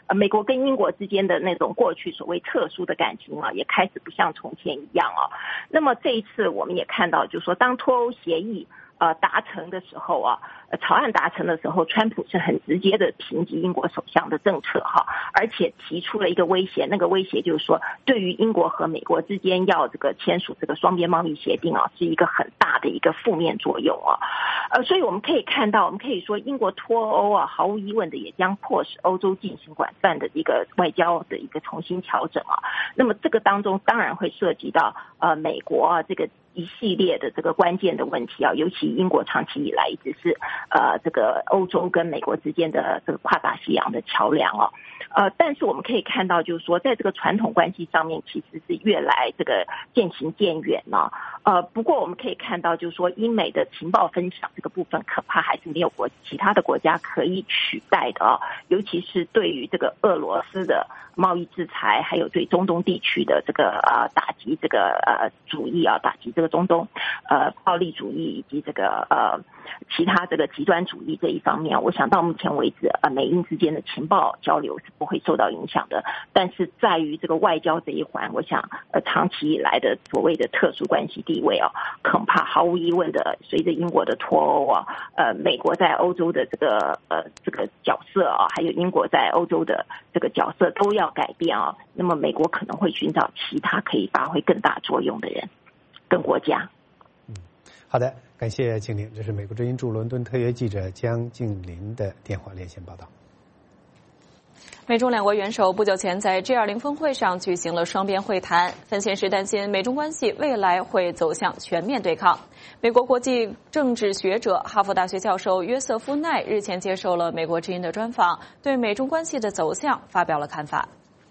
Speaker 17: 美国跟英国之间的那种过去所谓特殊的感情啊，也开始不像从前一样啊。那么这一次我们也看到，就是说当脱欧协议达成的时候啊，草案达成的时候，川普是很直接的评级英国首相的政策哈，而且提出了一个威胁，那个威胁就是说，对于英国和美国之间要这个签署这个双边贸易协定啊，是一个很大的一个负面作用啊。所以我们可以看到，我们可以说英国脱欧啊，毫无疑问的也将迫使欧洲进行广泛的一个外交的一个重新调整啊。那么这个当中当然会涉及到美国啊这个一系列的这个关键的问题啊，尤其英国长期以来一直是这个欧洲跟美国之间的这个跨大西洋的桥梁啊。但是我们可以看到，就是说，在这个传统关系上面，其实是越来这个渐行渐远了。不过我们可以看到，就是说，英美的情报分享这个部分，恐怕还是没有其他的国家可以取代的啊。尤其是对于这个俄罗斯的贸易制裁，还有对中东地区的这个打击这个主义啊，打击这个中东暴力主义以及这个其他这个极端主义这一方面，我想到目前为止美英之间的情报交流是不会受到影响的。但是在于这个外交这一环，我想长期以来的所谓的特殊关系地位啊，恐怕毫无疑问的随着英国的脱欧啊，美国在欧洲的这个角色啊，还有英国在欧洲的这个角色都要改变啊。那么美国可能会寻找其他可以发挥更大作用的人跟国家。
Speaker 1: 好的，感谢静玲，这是美国之音驻伦敦特约记者江静玲的电话连线报道。
Speaker 2: 美中两国元首不久前在 G20 峰会上举行了双边会谈，分析师担心美中关系未来会走向全面对抗。美国国际政治学者、哈佛大学教授约瑟夫·奈日前接受了美国之音的专访，对美中关系的走向发表了看法。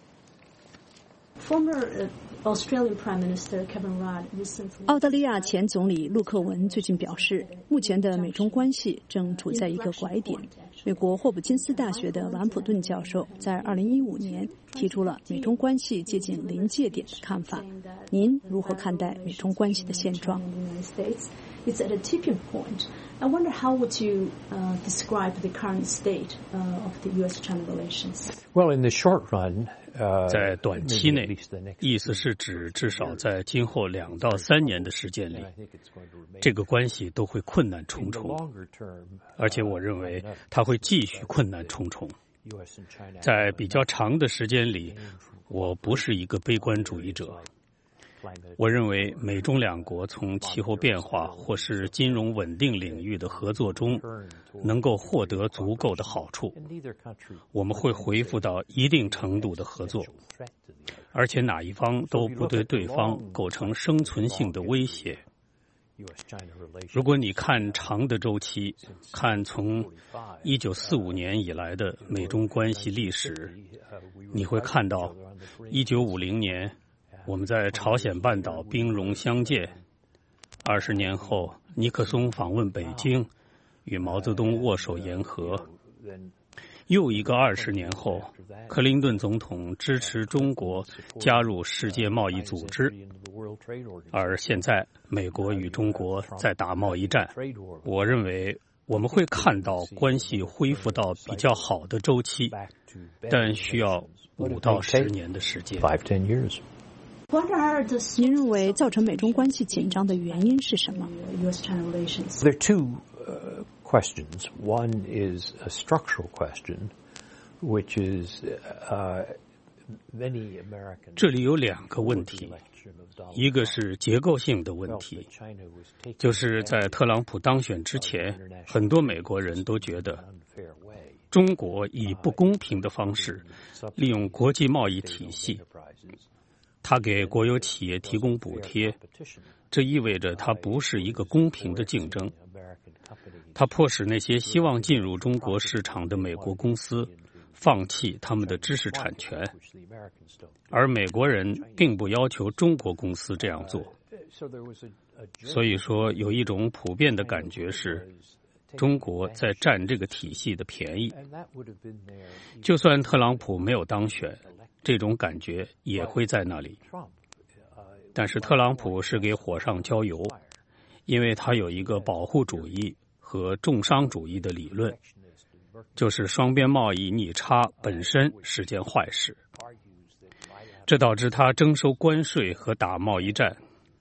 Speaker 18: 澳大利亚前总理陆克文最近表示，目前的美中关系正处在一个拐点。美国霍普金斯大学的兰普顿教授在2015年提出了美中关系接近临界点的看法。您如何看待美中关系的现状
Speaker 19: ？It's at a tipping point. I wonder how would you describe the current state of the U.S.-China relations?
Speaker 20: Well, in the short run,
Speaker 21: 在短期内，意思是指至少在今后2到3年的时间里，这个关系都会困难重重，而且我认为它会继续困难重重。在比较长的时间里，我不是一个悲观主义者。我认为美中两国从气候变化或是金融稳定领域的合作中能够获得足够的好处，我们会恢复到一定程度的合作，而且哪一方都不对对方构成生存性的威胁。如果你看长的周期，看从1945年以来的美中关系历史，你会看到1950年我们在朝鲜半岛兵戎相见，20年后尼克松访问北京，与毛泽东握手言和。又一个20年后，克林顿总统支持中国加入世界贸易组织，而现在美国与中国在打贸易战。我认为我们会看到关系恢复到比较好的周期，但需要5到10年的时间。
Speaker 18: 您认为造成美中关系紧张的原因是什么？
Speaker 20: There are two questions. One is a structural question, which is many Americans.
Speaker 21: 这里有2个问题，一个是结构性的问题，就是在特朗普当选之前，很多美国人都觉得中国以不公平的方式利用国际贸易体系。他给国有企业提供补贴，这意味着它不是一个公平的竞争。它迫使那些希望进入中国市场的美国公司放弃他们的知识产权，而美国人并不要求中国公司这样做。所以说，有一种普遍的感觉是，中国在占这个体系的便宜。就算特朗普没有当选，这种感觉也会在那里。但是特朗普是给火上浇油，因为他有一个保护主义和重商主义的理论， 就是双边贸易逆差本身是件坏事，这导致他征收关税和打贸易战。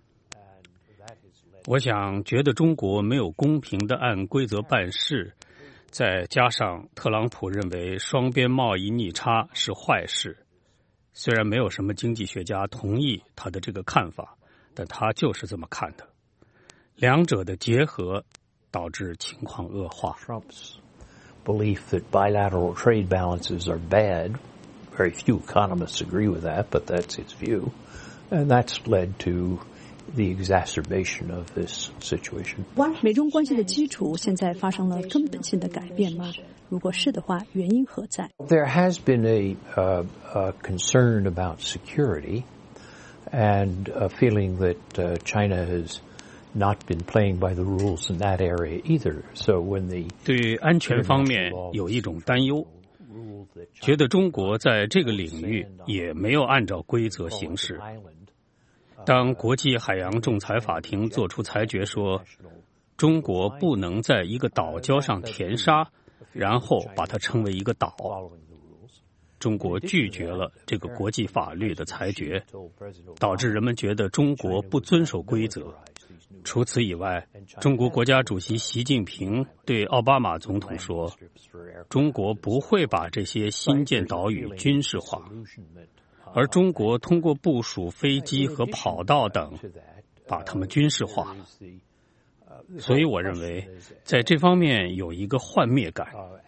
Speaker 21: 我想觉得中国没有公平地按规则办事，再加上特朗普认为双边贸易逆差是坏事，虽然没有什么经济学家同意他的这个看法，但他就是这么看的。两者的结合导致情况恶化。
Speaker 20: Trump's belief that bilateral trade balances are bad, very few economists agree with that, but that's his view, and that's led to the exacerbation of this situation.
Speaker 18: 美中关系的基础现在发生了根本性的改变吗？如果是的话，原因何在？
Speaker 20: There has been a concern about security and a feeling that China has not been playing by the rules in that area either. So when the
Speaker 21: 对安全方面有一种担忧，觉得中国在这个领域也没有按照规则行事。当国际海洋仲裁法庭作出裁决说，中国不能在一个岛礁上填沙，然后把它称为一个岛，中国拒绝了这个国际法律的裁决，导致人们觉得中国不遵守规则。除此以外，中国国家主席习近平对奥巴马总统说，中国不会把这些新建岛屿军事化，而中国通过部署飞机和跑道等把它们军事化。所以我认为在这方面有一个幻灭感。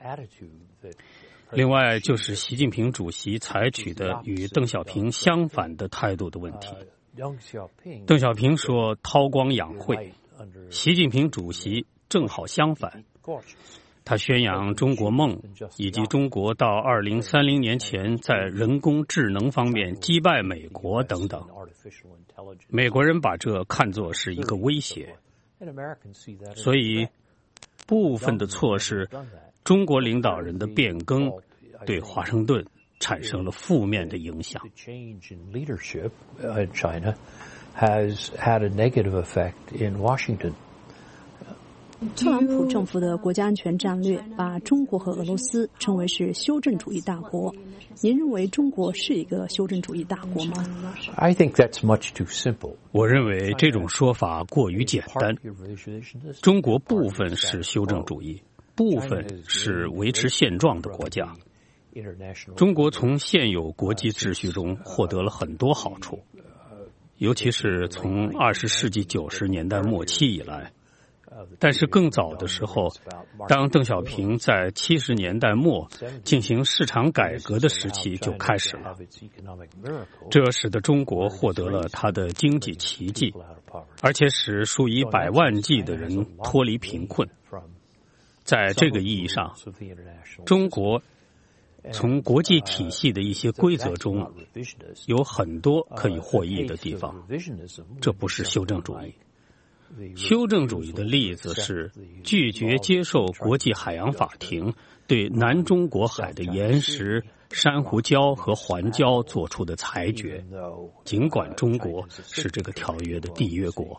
Speaker 21: 另外就是习近平主席采取的与邓小平相反的态度的问题。邓小平说韬光养晦，习近平主席正好相反，他宣扬中国梦，以及中国到2030年前在人工智能方面击败美国等等。美国人把这看作是一个威胁，所以部分的措施，中国领导人的变更对华盛顿产生了负面的影响。
Speaker 20: China has had a negative effect in Washington.
Speaker 18: 特朗普政府的国家安全战略把中国和俄罗斯称为是修正主义大国。您认为中国是一个修正主义大国吗？
Speaker 20: I think that's much too simple.
Speaker 21: 我认为这种说法过于简单。中国部分是修正主义，部分是维持现状的国家。中国从现有国际秩序中获得了很多好处，尤其是从20世纪90年代末期以来。但是更早的时候，当邓小平在70年代末进行市场改革的时期就开始了，这使得中国获得了它的经济奇迹，而且使数以百万计的人脱离贫困。在这个意义上，中国从国际体系的一些规则中有很多可以获益的地方，这不是修正主义。修正主义的例子是拒绝接受国际海洋法庭对南中国海的岩石、珊瑚礁和环礁做出的裁决，尽管中国是这个条约的缔约国。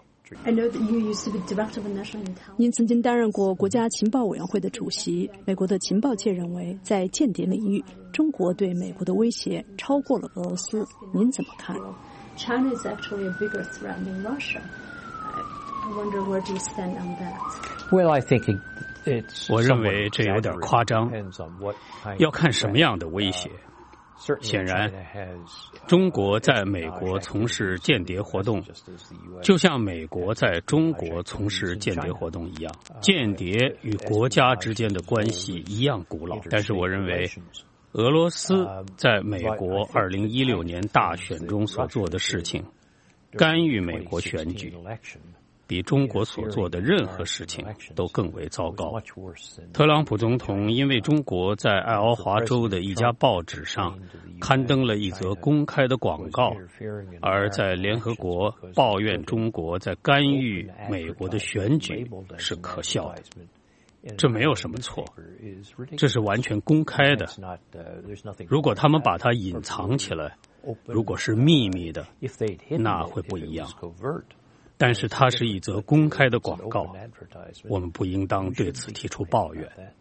Speaker 18: 您曾经担任过国家情报委员会的主席。美国的情报界认为，在间谍领域，中国对美国的威胁超过了俄罗斯。您怎么看？
Speaker 19: China is actually a bigger threat than Russia. I wonder where do you stand on that?
Speaker 20: Well, I think it's
Speaker 21: 我认为这有点夸张，要看什么样的威胁。显然，中国在美国从事间谍活动，就像美国在中国从事间谍活动一样。间谍与国家之间的关系一样古老，但是我认为，俄罗斯在美国2016年大选中所做的事情，干预美国选举，比中国所做的任何事情都更为糟糕。特朗普总统因为中国在爱奥华州的一家报纸上刊登了一则公开的广告，而在联合国抱怨中国在干预美国的选举是可笑的。这没有什么错，这是完全公开的。如果他们把它隐藏起来，如果是秘密的，那会不一样。但是它是一则公开的广告，我们不应当对此提出抱怨。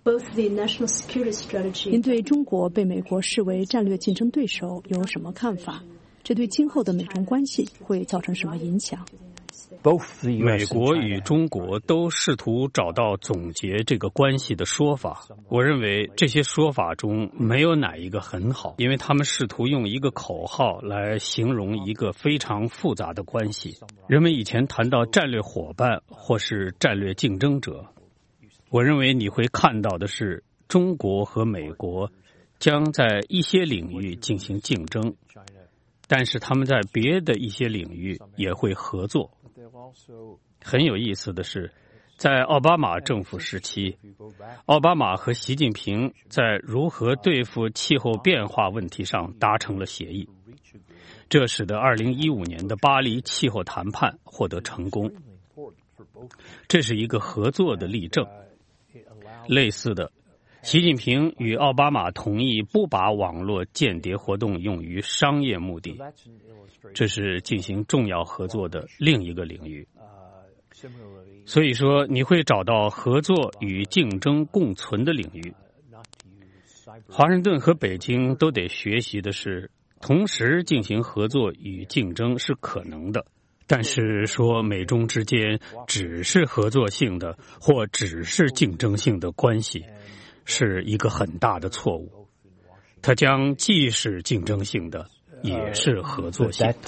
Speaker 18: 您对中国被美国视为战略竞争对手有什么看法？这对今后的美中关系会造成什么影响？
Speaker 21: 美国与中国都试图找到总结这个关系的说法。我认为这些说法中没有哪一个很好，因为他们试图用一个口号来形容一个非常复杂的关系。人们以前谈到战略伙伴或是战略竞争者，我认为你会看到的是中国和美国将在一些领域进行竞争，但是他们在别的一些领域也会合作。很有意思的是，在奥巴马政府时期，奥巴马和习近平在如何对付气候变化问题上达成了协议，这使得2015年的巴黎气候谈判获得成功。这是一个合作的例证。类似的，习近平与奥巴马同意不把网络间谍活动用于商业目的，这是进行重要合作的另一个领域。所以说，你会找到合作与竞争共存的领域。华盛顿和北京都得学习的是，同时进行合作与竞争是可能的。但是说美中之间只是合作性的或只是竞争性的关系，是一个很大的错误。它将既是竞争性的，也是合作性的。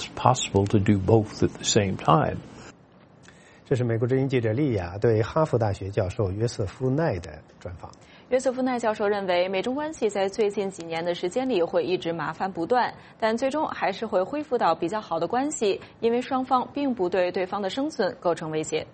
Speaker 1: 这是美国之音记者莉亚对哈佛大学教授约瑟夫奈的专访。
Speaker 2: 约瑟夫奈教授认为，美中关系在最近几年的时间里会一直麻烦不断，但最终还是会恢复到比较好的关系，因为双方并不对对方的生存构成威胁。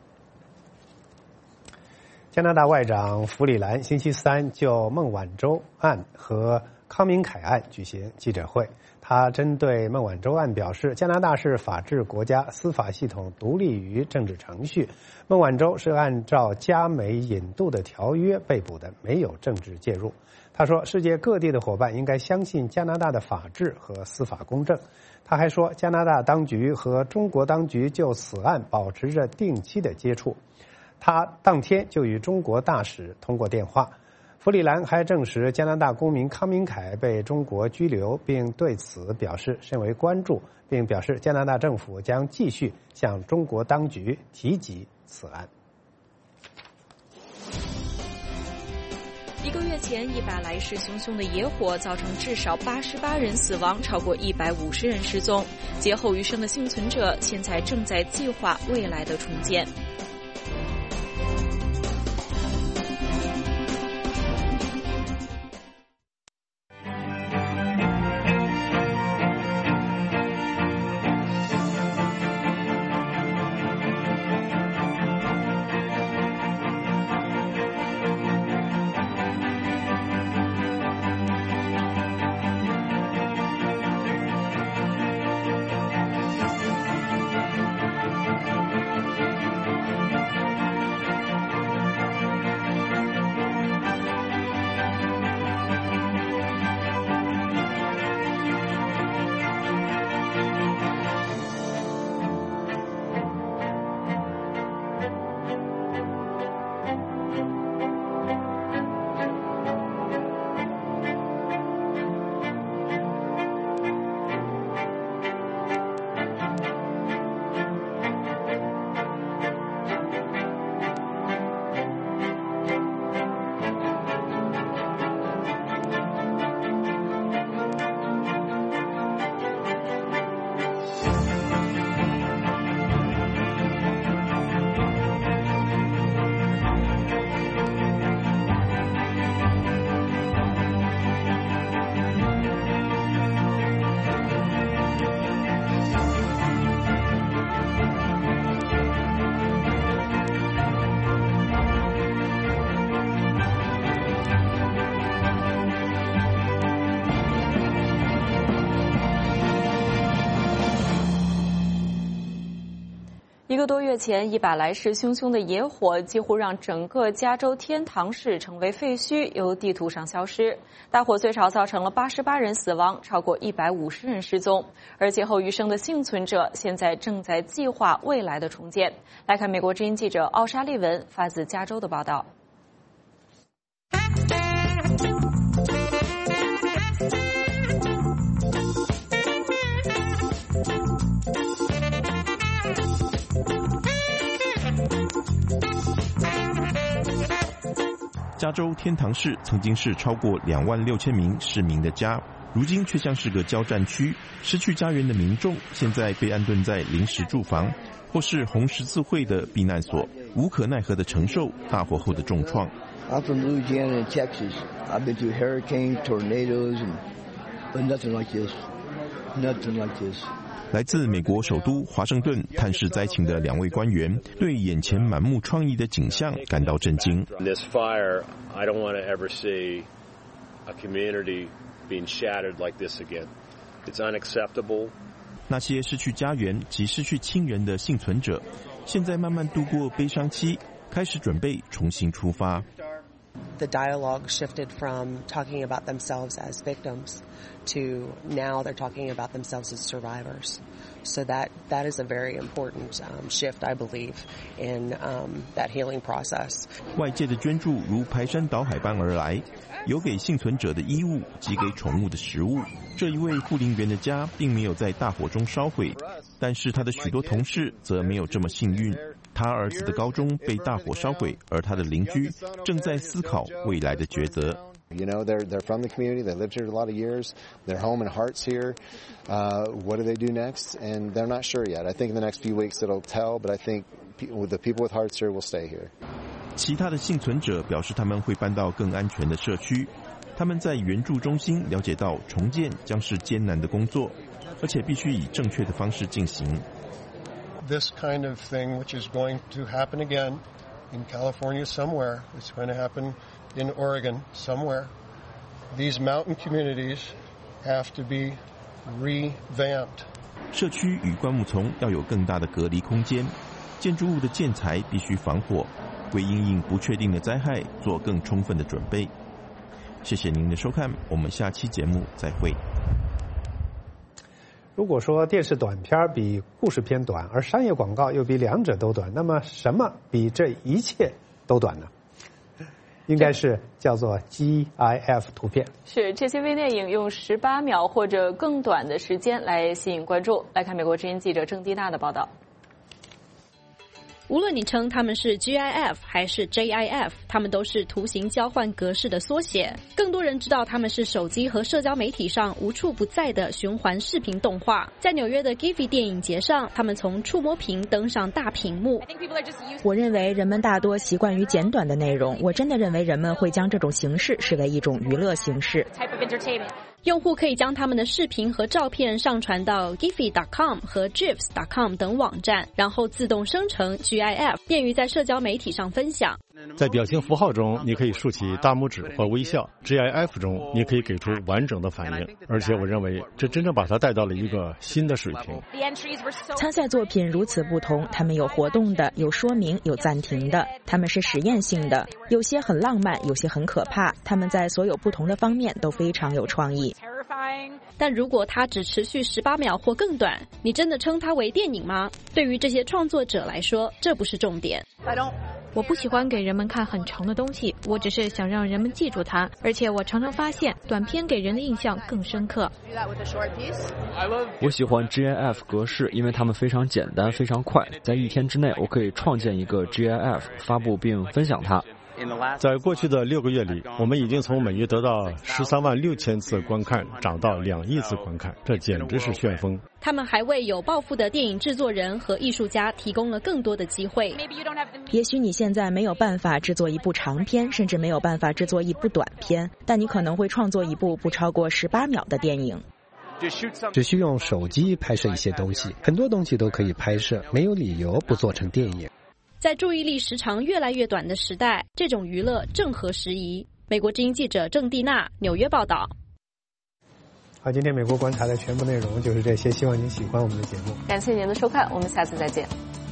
Speaker 1: 加拿大外长弗里兰星期三就孟晚舟案和康明凯案举行记者会。他针对孟晚舟案表示，加拿大是法治国家，司法系统独立于政治程序。孟晚舟是按照加美引渡的条约被捕的，没有政治介入。他说，世界各地的伙伴应该相信加拿大的法治和司法公正。他还说，加拿大当局和中国当局就此案保持着定期的接触。他当天就与中国大使通过电话。弗里兰还证实，加拿大公民康明凯被中国拘留，并对此表示甚为关注，并表示加拿大政府将继续向中国当局提及此案。
Speaker 2: 1个月前，100来势汹汹的野火造成至少88人死亡，超过150人失踪。劫后余生的幸存者现在正在计划未来的重建。1个多月前，100来势汹汹的野火几乎让整个加州天堂市成为废墟，由地图上消失。大火最少造成了88人死亡，超过150人失踪。而劫后余生的幸存者现在正在计划未来的重建。来看美国之音记者奥莎利文发自加州的报道。
Speaker 3: 加州天堂市曾经是超过26000名市民的家，如今却像是个交战区。失去家园的民众现在被安顿在临时住房或是红十字会的避难所，无可奈何地承受大火后的重创。
Speaker 22: I'm from Louisiana and Texas. I've been through hurricanes, tornadoes, but nothing like this. Nothing like this.
Speaker 3: 来自美国首都华盛顿探视灾情的2位官员对眼前满目疮痍的景象感到震惊。
Speaker 23: This fire, I don't want to ever see a community being shattered like this again. It's unacceptable.
Speaker 3: 那些失去家园及失去亲人的幸存者，现在慢慢度过悲伤期，开始准备重新出发。
Speaker 24: The dialogue shifted from talking about themselves as victims to now they're talking about themselves as survivors. So that is a very important shift, I believe, in that healing process.
Speaker 3: 外界的捐助如排山倒海般而来，有给幸存者的衣物及给宠物的食物。这一位护林员的家并没有在大火中烧毁，但是他的许多同事则没有这么幸运。他儿子的高中被大火烧毁，而他的邻居正在思考未来的抉择。
Speaker 25: You know, they're from the community. They lived here a lot of years. Their home and heart's here. What do they do next? And they're not sure yet. I think in the next few weeks it'll tell, but I think the people with hearts here will stay here.
Speaker 3: 其他的幸存者表示他们会搬到更安全的社区。他们在援助中心了解到重建将是艰难的工作，而且必须以正确的方式进行。
Speaker 26: This kind of thing, which is going to happen again in California somewhere, it's going to happen in Oregon somewhere. These mountain communities have to be revamped.
Speaker 3: 社区与灌木丛要有更大的隔离空间，建筑物的建材必须防火，为因应不确定的灾害做更充分的准备。谢谢您的收看，我们下期节目再会。
Speaker 1: 如果说电视短片比故事片短，而商业广告又比两者都短，那么什么比这一切都短呢？应该是叫做 GIF 图片。
Speaker 2: 是这些微电影用18秒或者更短的时间来吸引关注。来看美国之音记者郑蒂娜的报道。
Speaker 7: 无论你称它们是 GIF 还是 JIF， 它们都是图形交换格式的缩写。更多人知道它们是手机和社交媒体上无处不在的循环视频动画。在纽约的 Giphy 电影节上，它们从触摸屏登上大屏幕。
Speaker 15: 我认为人们大多习惯于简短的内容，我真的认为人们会将这种形式视为一种娱乐形式。
Speaker 7: 用户可以将他们的视频和照片上传到 Giphy.com 和 GIFs.com 等网站，然后自动生成 GIF， 便于在社交媒体上分享。
Speaker 27: 在表情符号中，你可以竖起大拇指或微笑 ；GIF 中，你可以给出完整的反应。而且，我认为这真正把它带到了一个新的水平。
Speaker 15: 参赛作品如此不同，它们有活动的，有说明，有暂停的，它们是实验性的，有些很浪漫，有些很可怕。它们在所有不同的方面都非常有创意。
Speaker 7: 但如果它只持续18秒或更短，你真的称它为电影吗？对于这些创作者来说，这不是重点。
Speaker 28: 我不喜欢给人们看很长的东西，我只是想让人们记住它，而且我常常发现短片给人的印象更深刻。
Speaker 4: 我喜欢 GIF 格式，因为它们非常简单，非常快，在1天之内我可以创建一个 GIF， 发布并分享它。
Speaker 27: 在过去的6个月里，我们已经从每月得到136000次观看涨到2亿次观看，这简直是旋风。
Speaker 7: 他们还为有抱负的电影制作人和艺术家提供了更多的机会。
Speaker 15: 也许你现在没有办法制作一部长片，甚至没有办法制作一部短片，但你可能会创作一部不超过18秒的电影。
Speaker 1: 只需用手机拍摄一些东西，很多东西都可以拍摄，没有理由不做成电影。
Speaker 7: 在注意力时长越来越短的时代，这种娱乐正合时宜。美国之音记者郑蒂娜，纽约报道。
Speaker 1: 好，今天美国观察的全部内容就是这些，希望您喜欢我们的节目。
Speaker 2: 感谢您的收看，我们下次再见。